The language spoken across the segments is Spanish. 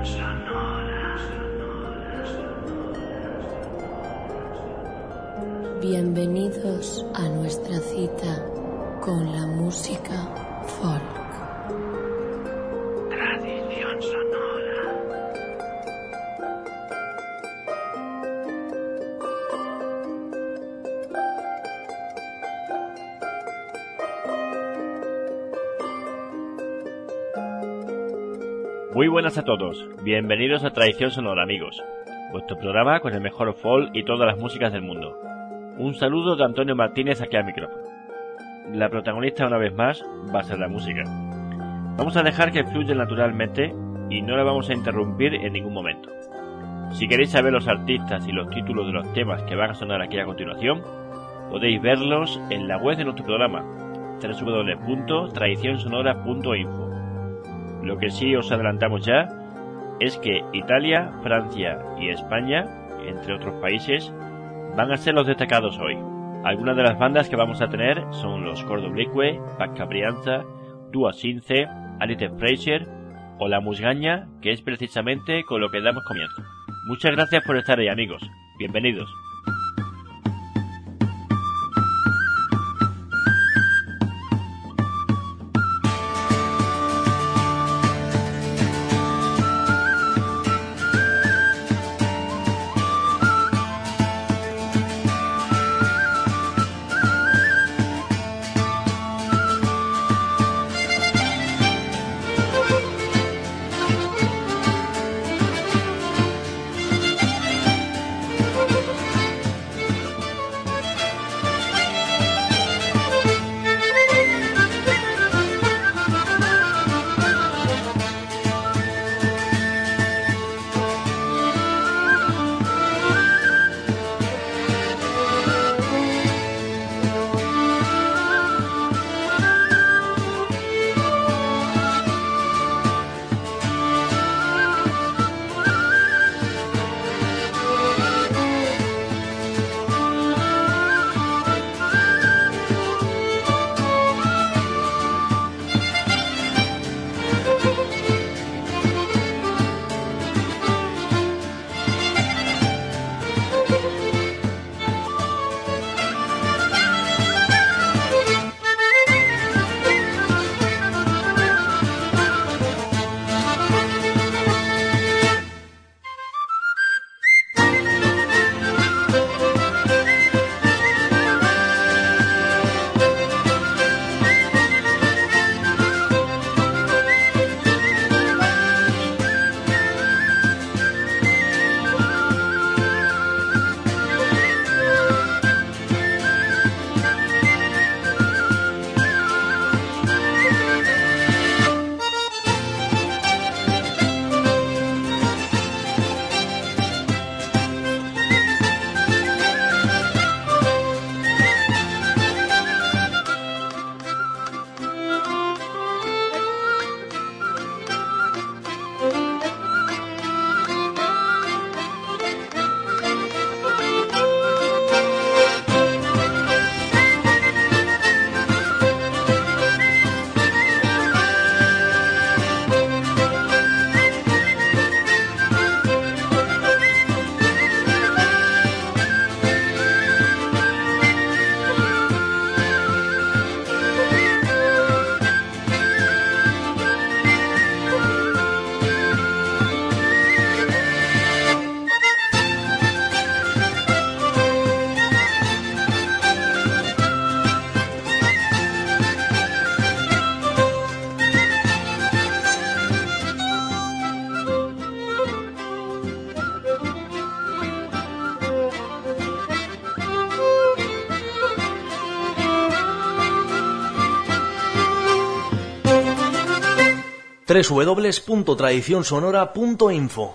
Bienvenidos a nuestra cita con la música folk. Tradición sonora. Muy buenas a todos, bienvenidos a Tradición Sonora, amigos, vuestro programa con el mejor folk y todas las músicas del mundo. Un saludo de Antonio Martínez aquí al micrófono. La protagonista una vez más va a ser la música. Vamos a dejar que fluya naturalmente y no la vamos a interrumpir en ningún momento. Si queréis saber los artistas y los títulos de los temas que van a sonar aquí a continuación, podéis verlos en la web de nuestro programa, www.tradicionsonora.info. Lo que sí os adelantamos ya es que Italia, Francia y España, entre otros países, van a ser los destacados hoy. Algunas de las bandas que vamos a tener son los Cordoblique, Pacca Brianza, Dua Since, Alite Fraser o La Musgaña, que es precisamente con lo que damos comienzo. Muchas gracias por estar ahí, amigos. Bienvenidos. www.tradicionsonora.info.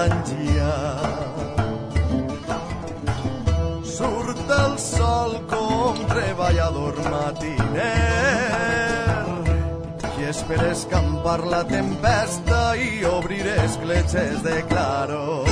migdia. Surt el sol com treballador matiner i espera escampar la tempesta i obrir escletxes de claror.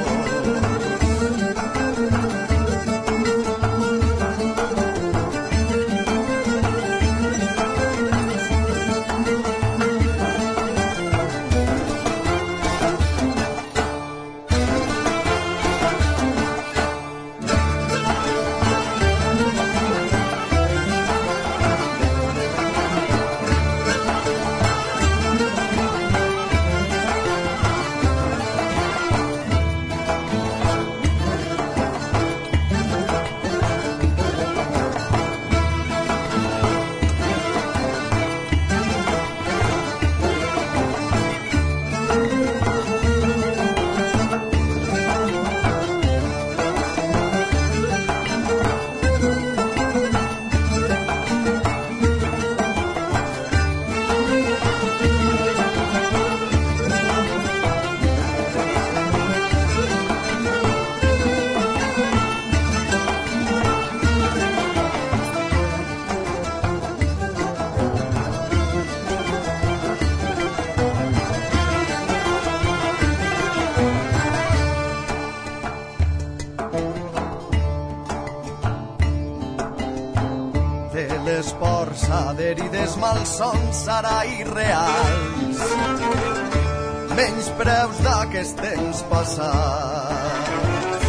Adherides malsons serà irreals, menys preus d'aquests temps passats.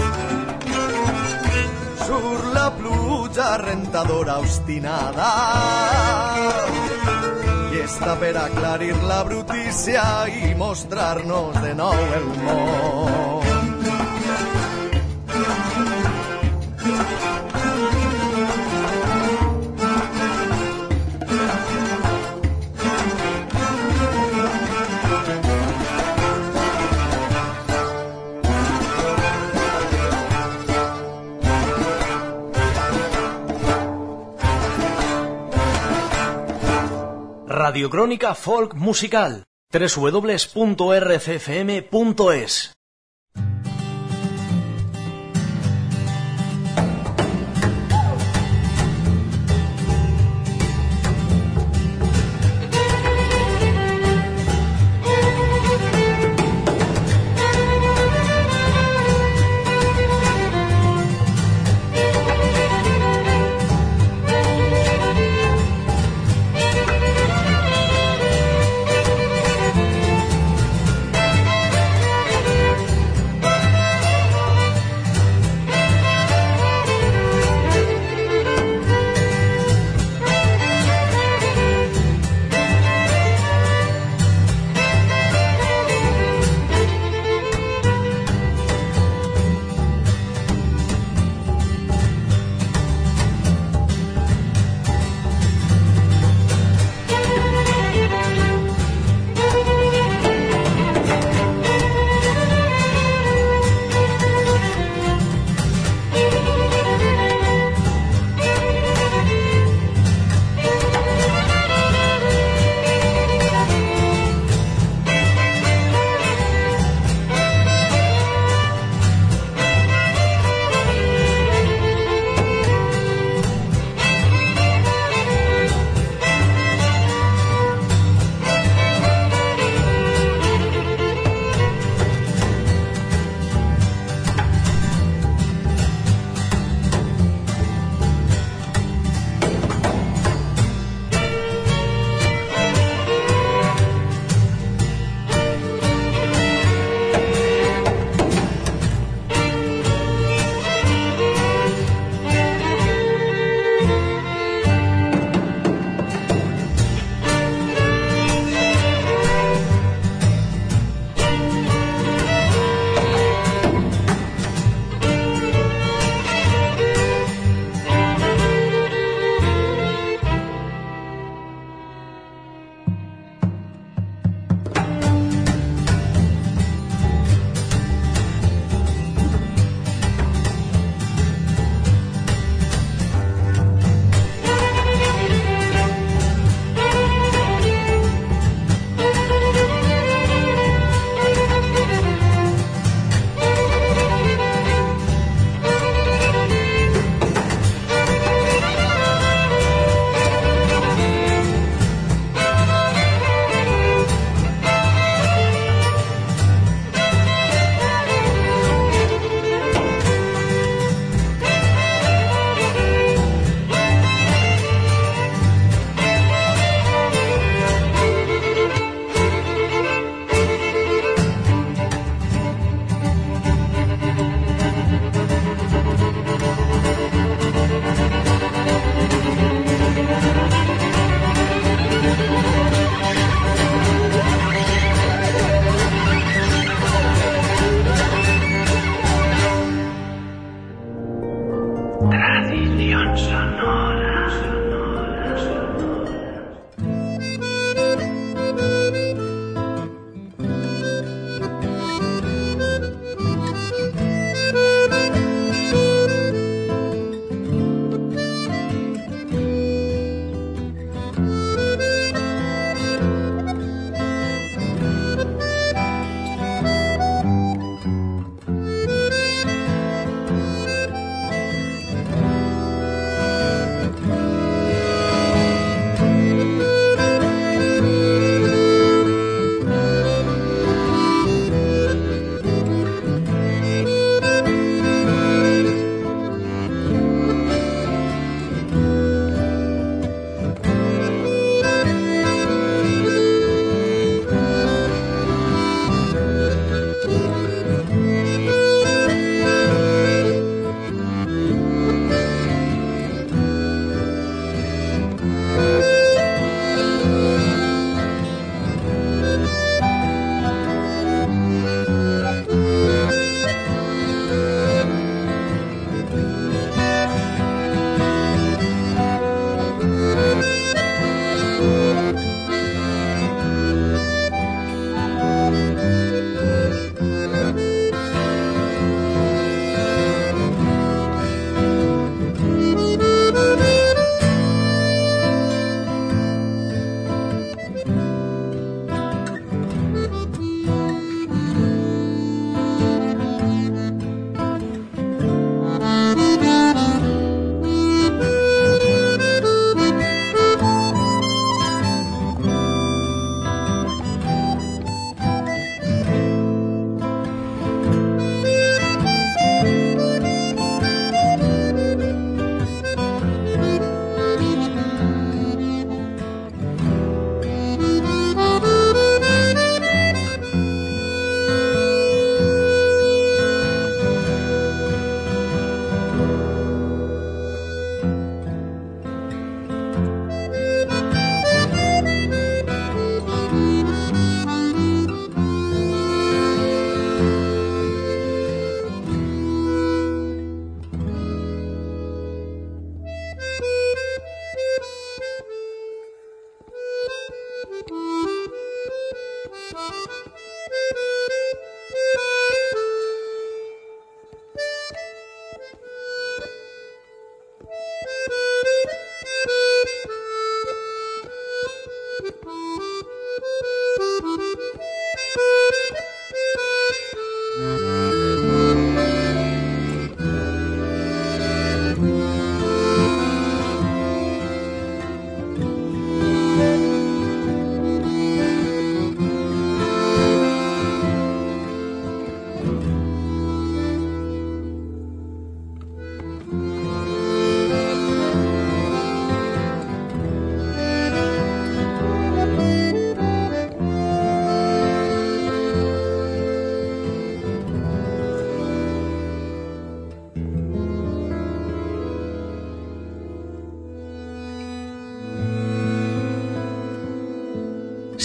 Surt la pluja rentadora obstinada i està per aclarir la brutícia i mostrar-nos de nou el món. Radiocrónica Folk Musical, www.rcfm.es.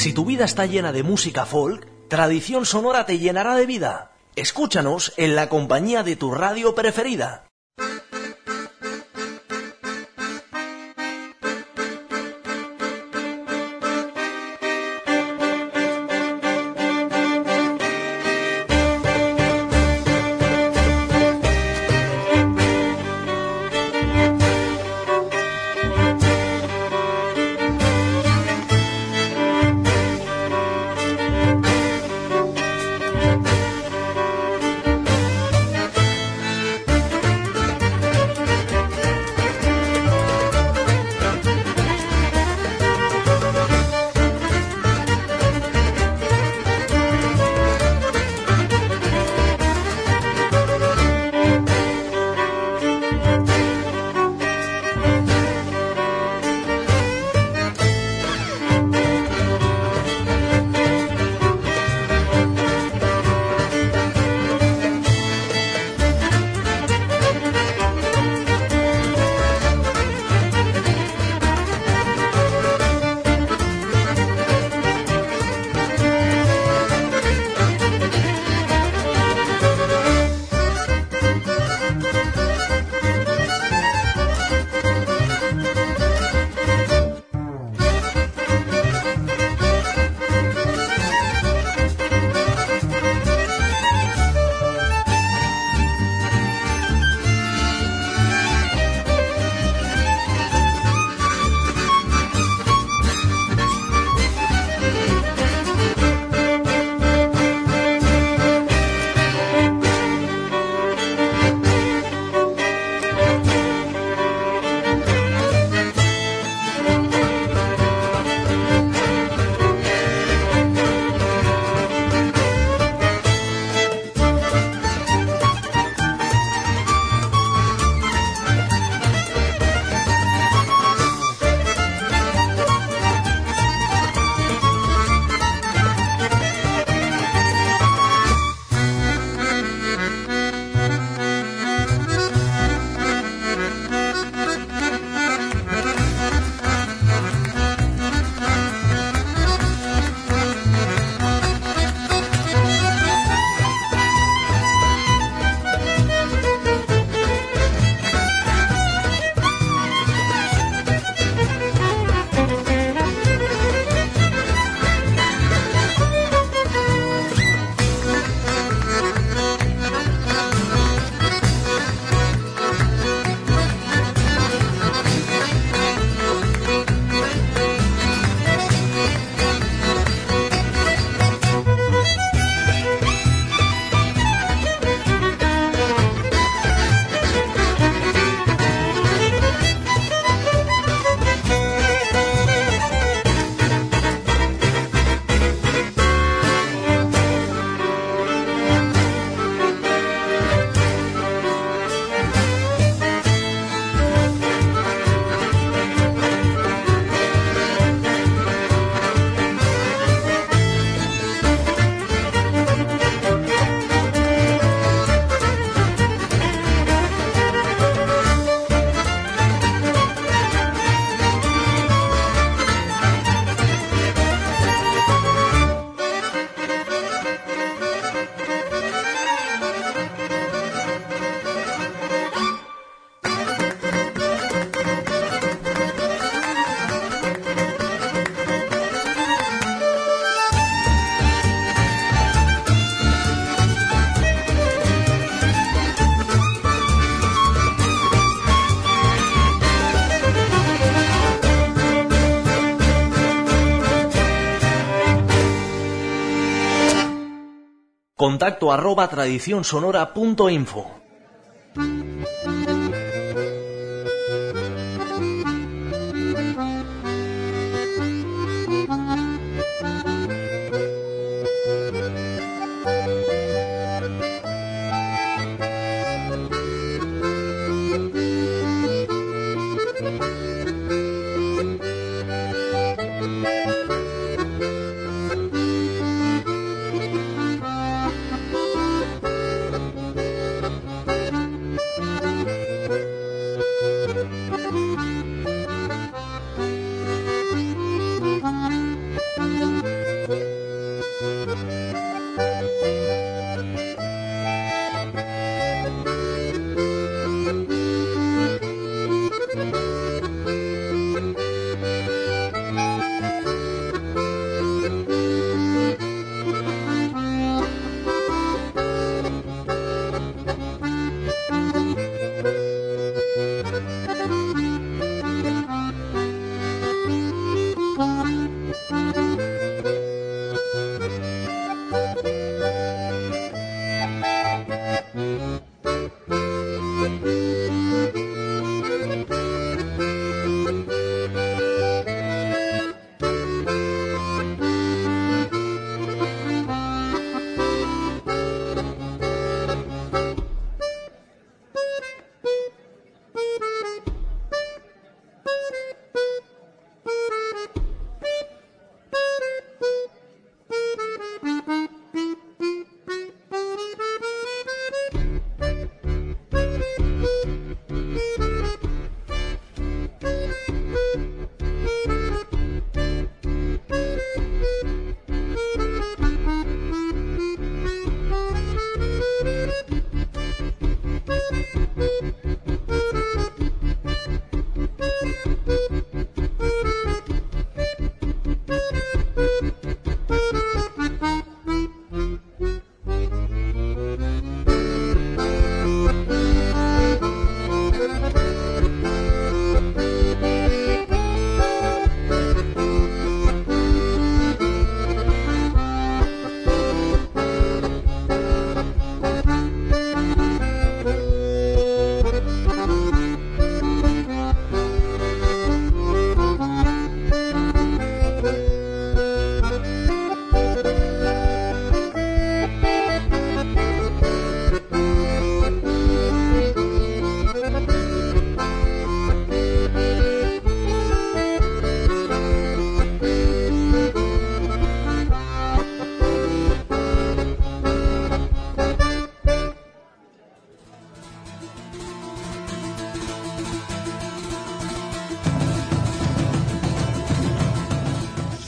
Si tu vida está llena de música folk, Tradición Sonora te llenará de vida. Escúchanos en la compañía de tu radio preferida. Contacto @tradicionsonora.info.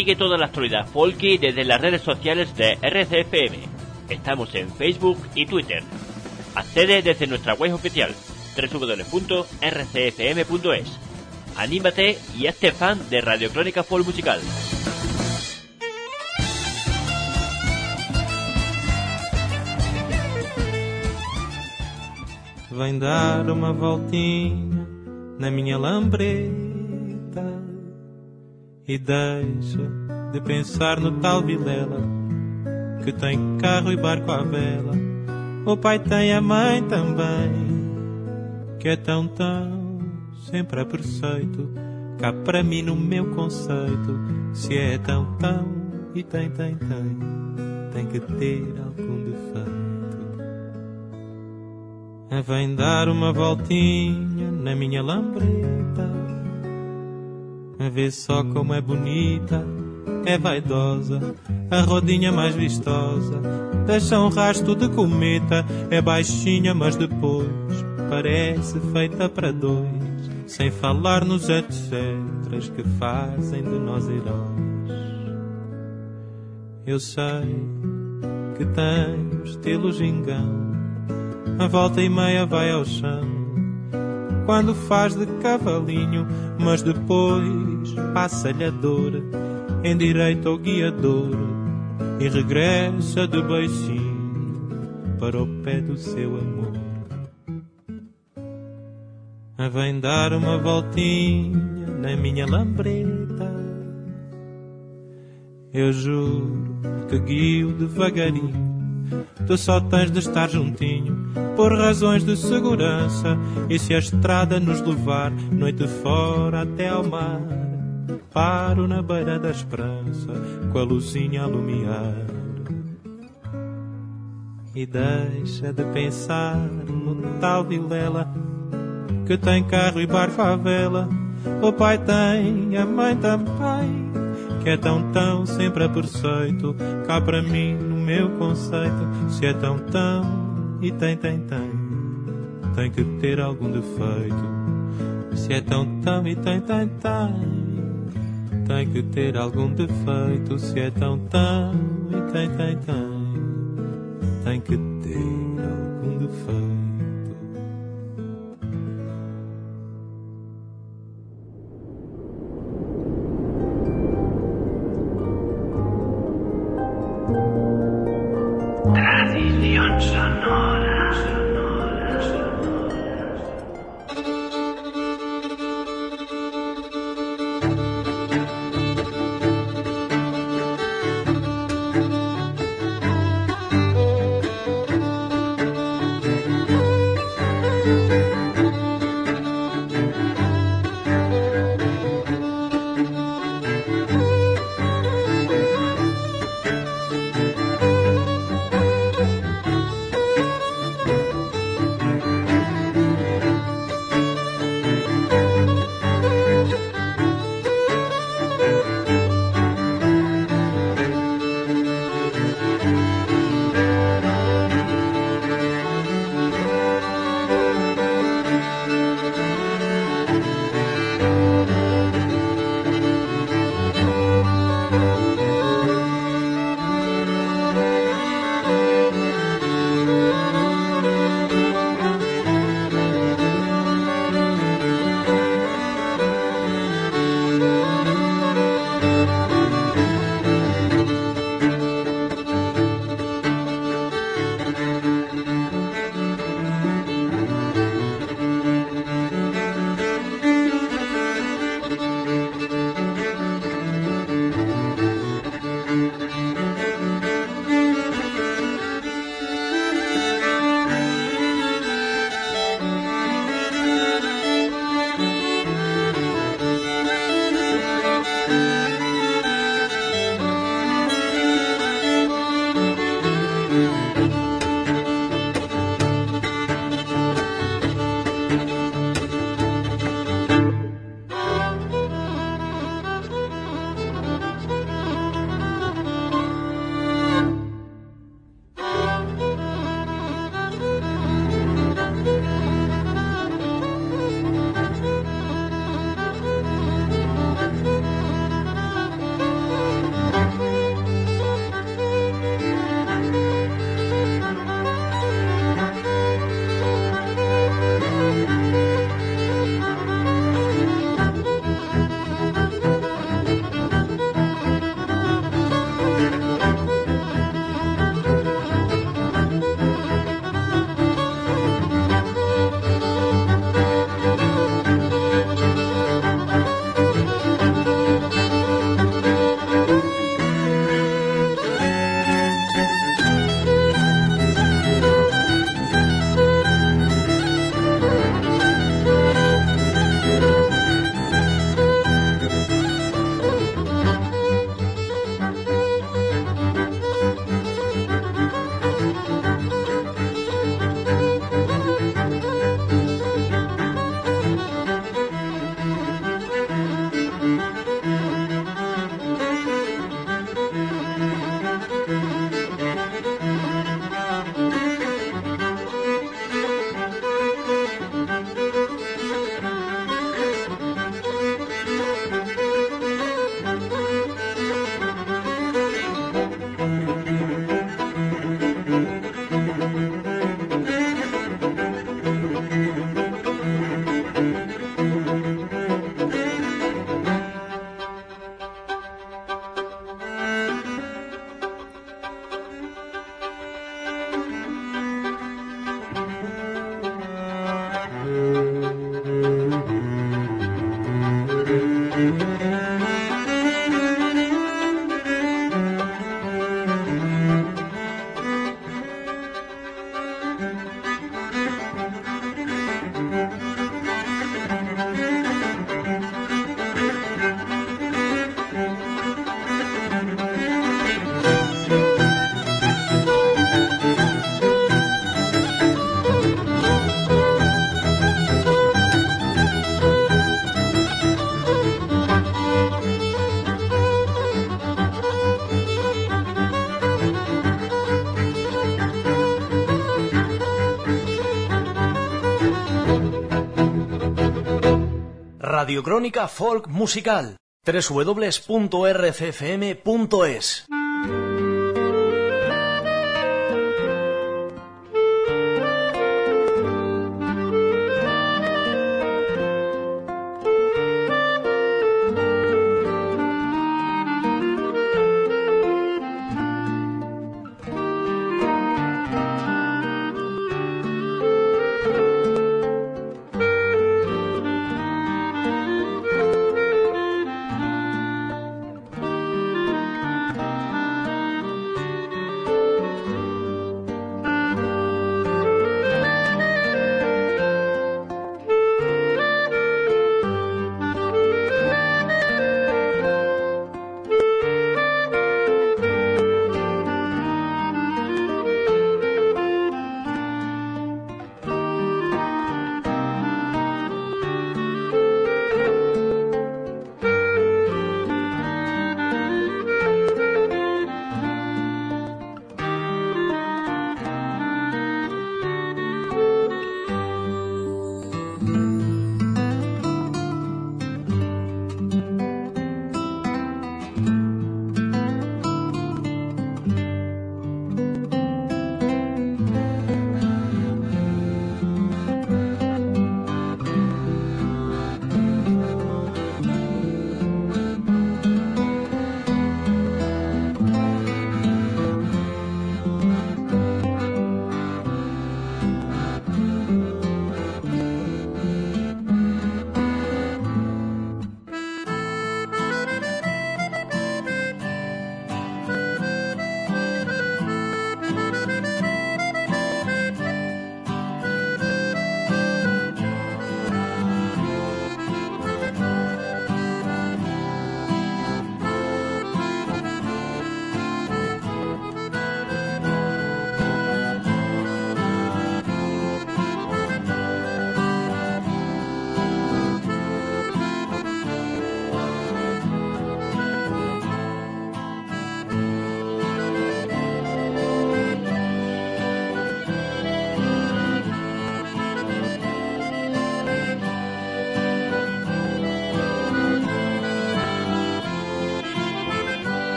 Sigue toda la actualidad folky desde las redes sociales de RCFM. Estamos en Facebook y Twitter. Accede desde nuestra web oficial www.rcfm.es. Anímate y hazte fan de Radio Crónica Folk Musical. Vem dar uma voltinha na minha lambreta e deixa de pensar no tal Vilela que tem carro e barco à vela. O pai tem, a mãe também, que é tão sempre a preceito. Cá para mim no meu conceito, se é tão e tem que ter algum defeito. Vem dar uma voltinha na minha lambreta, vê só como é bonita, é vaidosa, a rodinha mais vistosa, deixa um rasto de cometa, é baixinha mas depois parece feita para dois, sem falar nos etcéteras que fazem de nós heróis. Eu sei que tem estilo gingão, a volta e meia vai ao chão quando faz de cavalinho, mas depois passa-lhe a dor, endireita o guiador e regressa de beicinho para o pé do seu amor. Vem dar uma voltinha na minha lambreta, eu juro que guio devagarinho, tu só tens de estar juntinho por razões de segurança, e se a estrada nos levar noite fora até ao mar, paro na beira da esperança com a luzinha a lumiar. E deixa de pensar no tal Vilela que tem carro e barco à vela. O pai tem, a mãe também, que é tão sempre a preceito. Cá para mim no meu conceito, se é tão e tem que ter algum defeito. Se é tão e tem que ter algum defeito. Se é tão e tem que ter algum defeito. Tradición sonora. Radiocrónica Folk Musical. www.rcfm.es.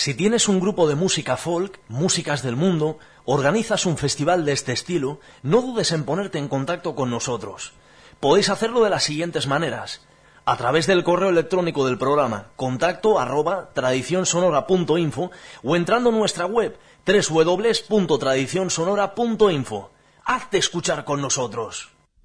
Si tienes un grupo de música folk, músicas del mundo, organizas un festival de este estilo, no dudes en ponerte en contacto con nosotros. Podéis hacerlo de las siguientes maneras: a través del correo electrónico del programa contacto@tradicionsonora.info o entrando en nuestra web www.tradicionsonora.info. Hazte escuchar con nosotros.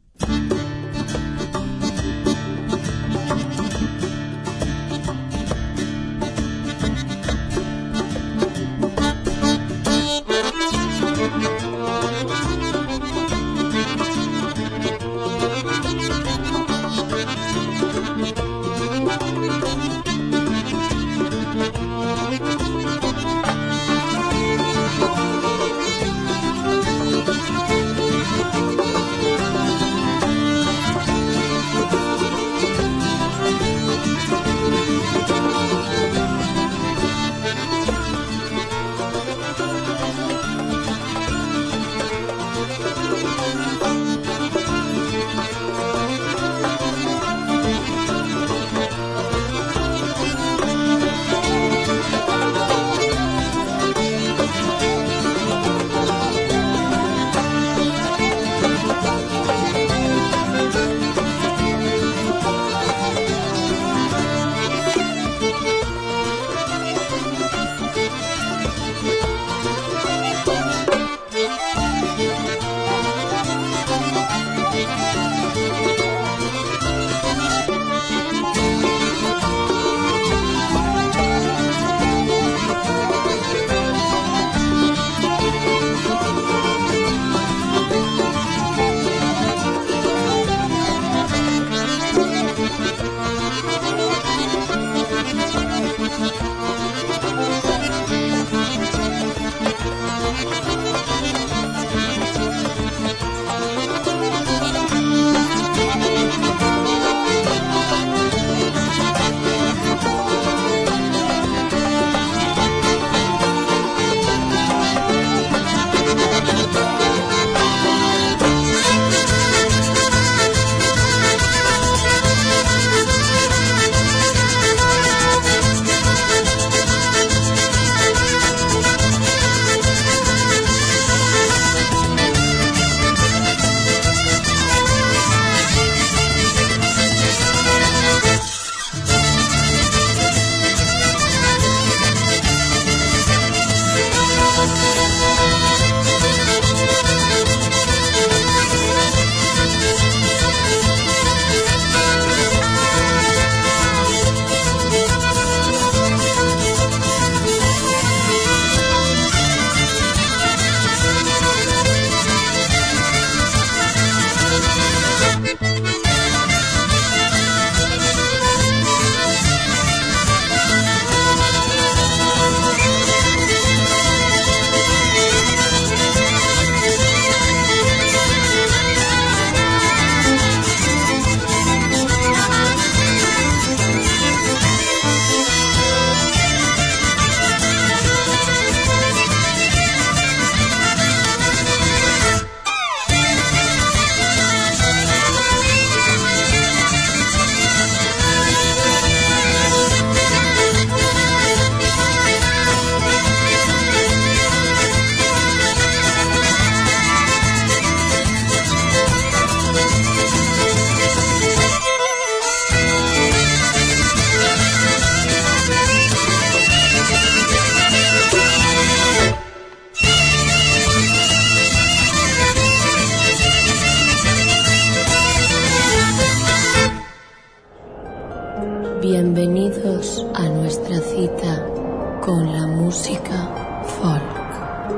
Bienvenidos a nuestra cita con la música folk.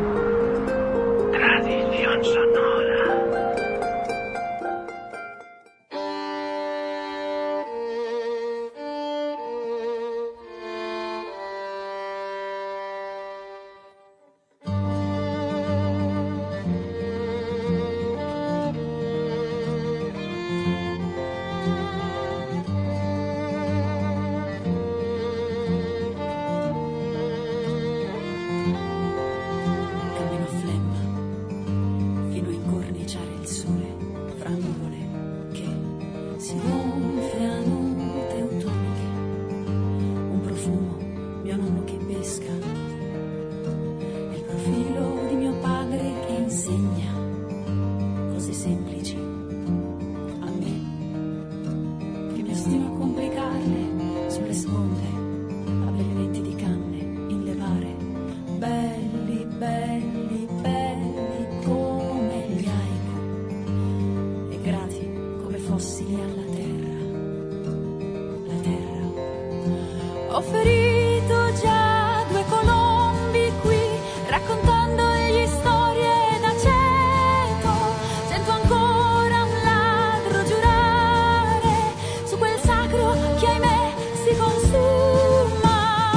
Tradición sonora. destino a complicarle sulle sponde, apre le lenti di canne in levare, belli, belli, belli come gli haiku e grati come fossili alla terra, la terra. Ho ferito già 2 colombi qui, raccontandogli storie d'aceto, sento ancora un ladro giurare su quel sacro che ahimè si consuma.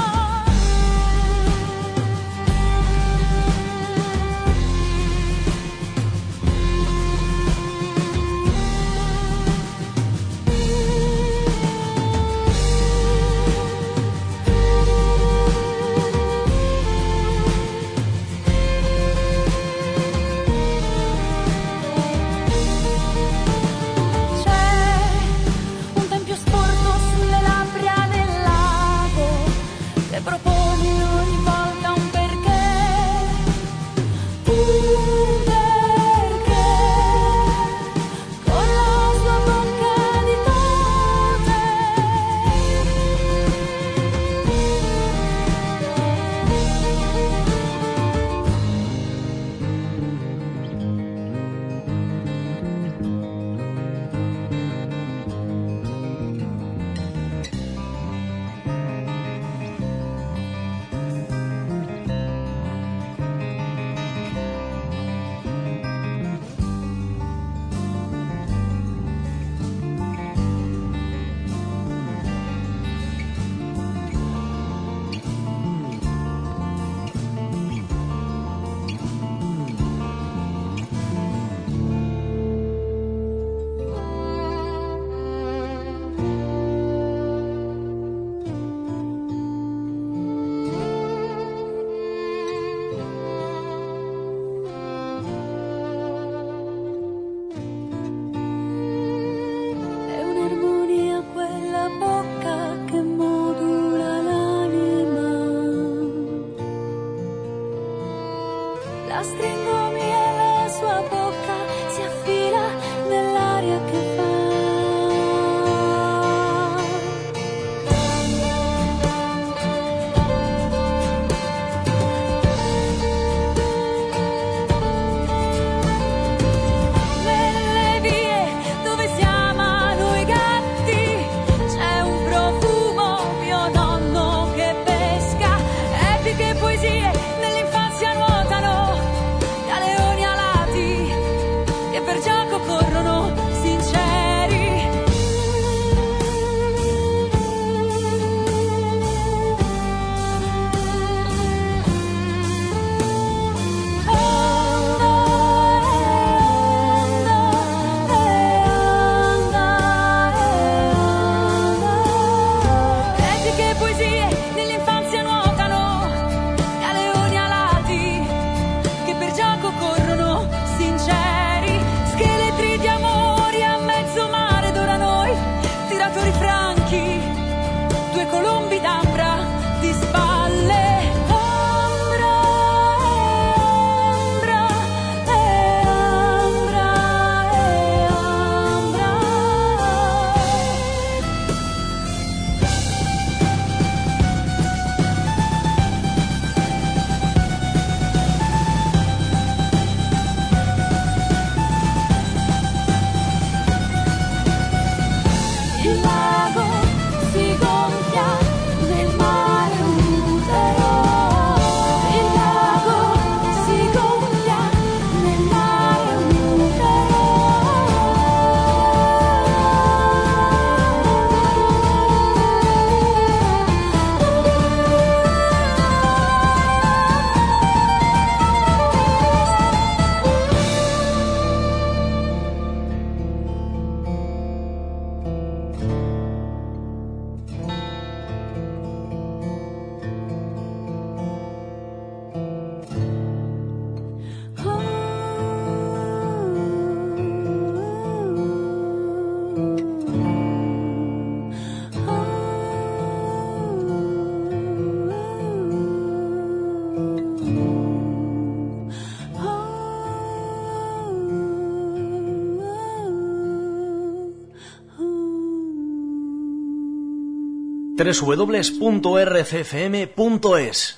La stringo mia e la sua bocca si affila nell'aria che fa. Nelle vie dove si amano i gatti c'è un profumo, mio nonno che pesca, epiche poesie nell'infanzia nuotano, galeoni alati che per gioco corrono sinceri. Epiche poesie nell'infanzia nuotano, galeoni alati che per gioco corrono sinceri, scheletri di amori a mezzo mare d'ora noi, tiratori franchi, 2 colombi d'ambra di spalle. Ombra, ombra, ombra, ombra. Il lago si gonfia nel mare utero. Il lago si gonfia nel mare utero. www.rcfm.es.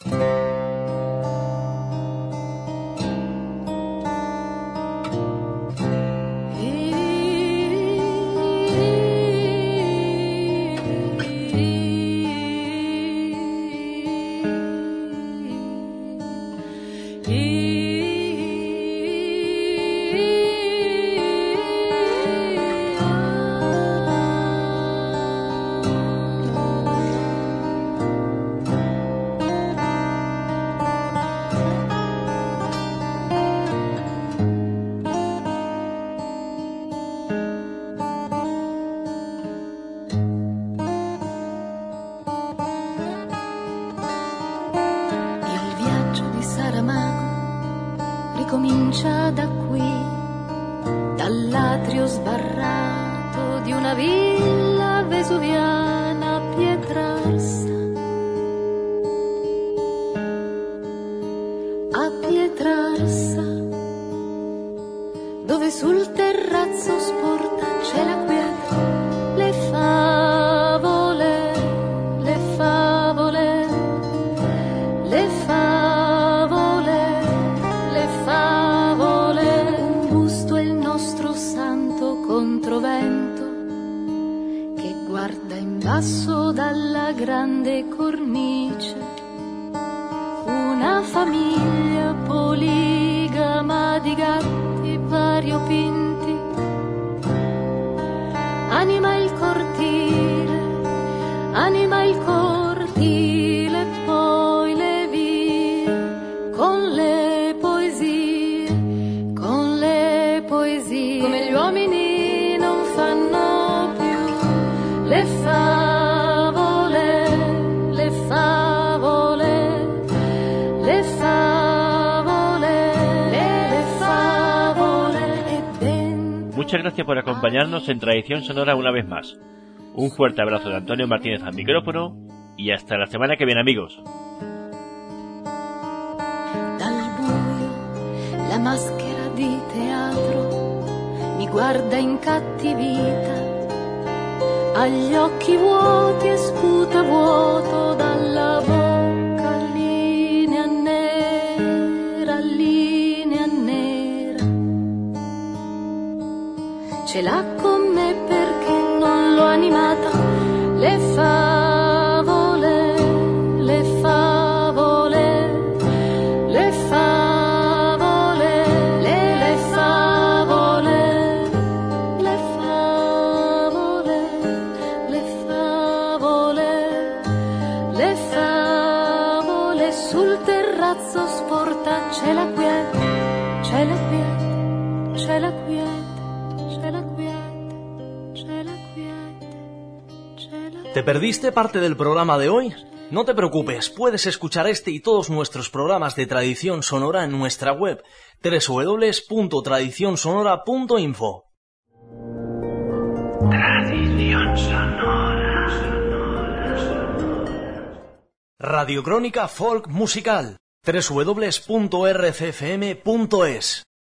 Comincia da qui, dall'atrio sbarrato di una villa vesuviana a Pietrarsa, dove sul terrazzo sporta c'è la quiete, le favole, le favole, le favole, le favole. Un busto è il nostro santo controvento che guarda in basso dalla grande cornice. Una famiglia poligama di gatti variopinti anima il cortile, poi le vie con le poesie, come gli uomini non fanno più le favole, le favole, le favole, le favole. Muchas gracias por acompañarnos en Tradición Sonora una vez más. Un fuerte abrazo de Antonio Martínez al micrófono y hasta la semana que viene, amigos. Dal buio la maschera di teatro mi guarda incattivita, ha gli occhi vuoti e sputa vuoto dalla bocca, linea nera, linea nera. Ce l'ha con me perché non l'ho animata, le favole, le favole, le favole, le favole, le favole, le favole, le favole. Sul terrazzo sporta c'è la quiete, c'è la quiete, c'è la quiete. ¿Te perdiste parte del programa de hoy? No te preocupes, puedes escuchar este y todos nuestros programas de Tradición Sonora en nuestra web www.tradicionsonora.info. Tradición sonora. Radio Crónica Folk Musical, www.rcfm.es.